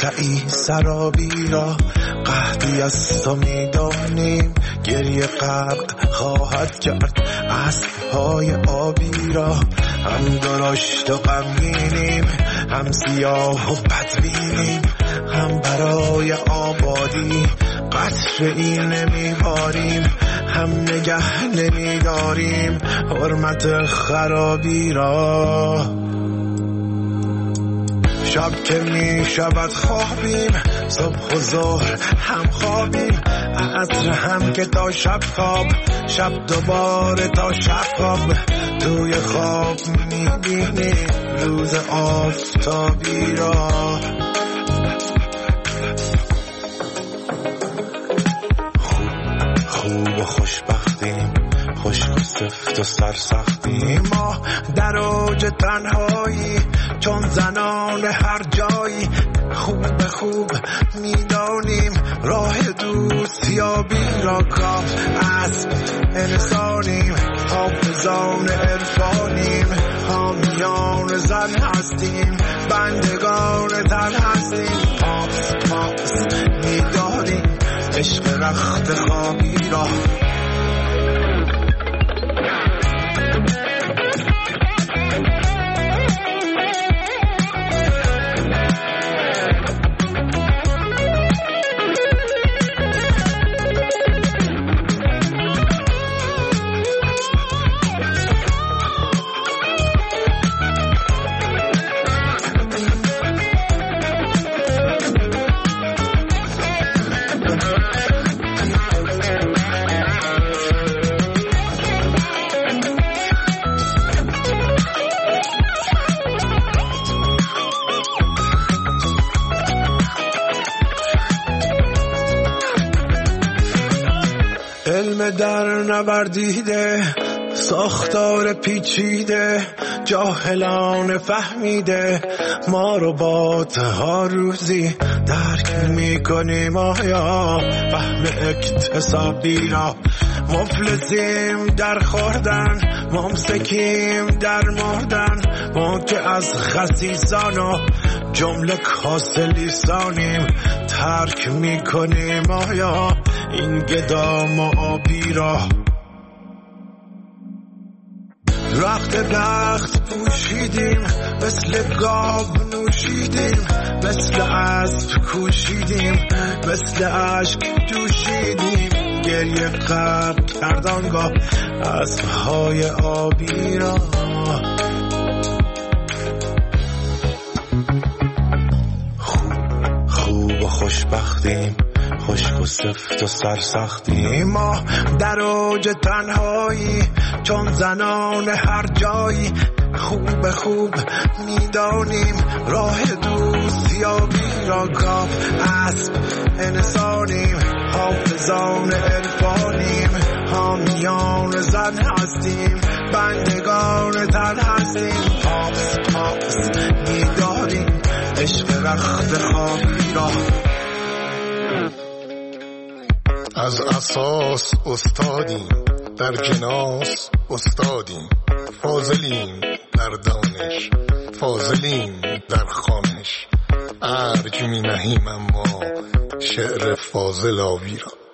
مقطعی سرابی را قحطی از تو میدانیم، گریه غرق خواهد کرد اسب‌های آبی را. هم درشت و غمگینیم، هم سیاه و بدبینیم، هم برای آبادی قطره‌ای نمیباریم، هم نگه نمیداریم حرمت خرابی را. شب که می شود خوابیم، صبح و ظهر هم خوابیم، عصر هم که تا شب خواب، شب دوباره تا شب خواب. توی خواب می بینیم روز آفتابی را. خوب و خوشبختیم، خشک و سفت و سرسختیم، ما در اوج تنهایی چون زنان هر جایی. خوب میدانیم راه دوستیابی را، کاف اسب انسانیم، حافظان عرفانیم، حامیان زن هستیم، بندگان تن هستیم. پاس میداریم عشق رخت خوابی را. علم در نوردیده، ساختار پیچیده، جاهلان فهمیده، ما ربات ها روزی درک میکنیم آیا فهم اکتسابی را. مفلسیم در خوردن، ممسکیم در مردن، ما که از خسیسان و جمله کاسه لیسانیم، ترک میکنیم آیا این گدام و آبی را. رخت پوشیدیم، مثل گاو نوشیدیم، مثل اسب کوشیدیم، مثل اشک جوشیدیم، گریه غرق کردانگاه اسب‌های آبی را. خوب و خوشبختیم، خشک و سفت و سرسختیم، ما در اوج تنهایی چون زنان هر جایی. خوب میدانیم راه دوستیابی را، کاف اسب انسانیم، حافظان عرفانیم، حامیان زن هستیم، بندگان تن هستیم. پاس میداریم عشق رخت خوابی را. از اساس استادیم، در جناس استادیم، فاضلیم در دانش، فاضلیم در خوانش، ارج می نهیم اما شعر فاضل آوی را.